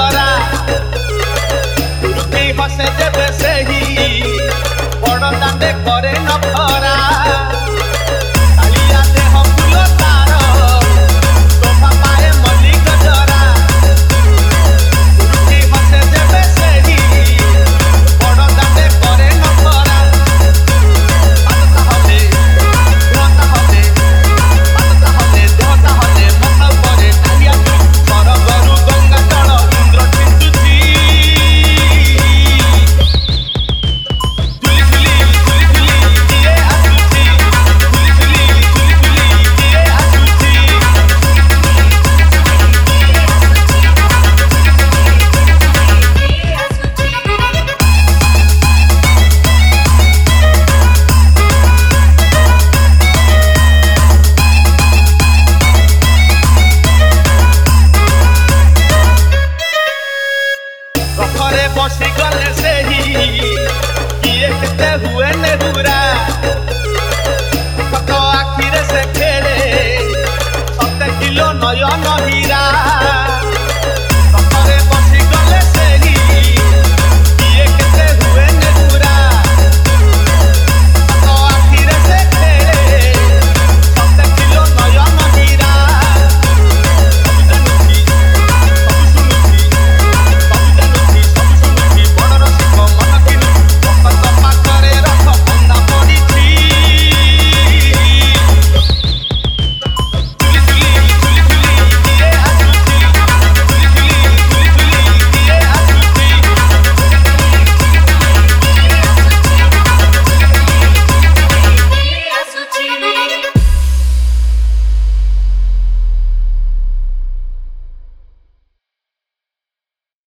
गजरा हसे देवे से ही बड़ दांडे करे नखरा कालिया देह फूल तार शोभा पाए मल्ली गजरा हसे देवे से ही बड़ दांडे करे नखरा आता हले देहता हले आता हले देहता हले मथा परे कालिया कर गरु गंगा जल इंद्र ठिंचुची रखरे बसी गले से ही